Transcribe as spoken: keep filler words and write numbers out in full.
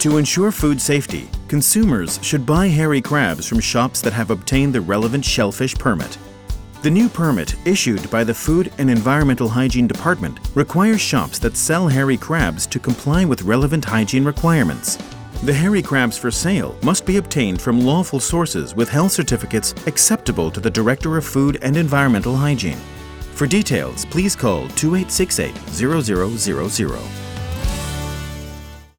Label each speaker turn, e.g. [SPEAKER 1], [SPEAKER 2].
[SPEAKER 1] To ensure food safety, consumers should buy hairy crabs from shops that have obtained the relevant shellfish permit. The new permit, issued by the Food and Environmental Hygiene Department, requires shops that sell hairy crabs to comply with relevant hygiene requirements. The hairy crabs for sale must be obtained from lawful sources with health certificates acceptable to the Director of Food and Environmental Hygiene. For details, please call two eight six eight, zero zero zero zero.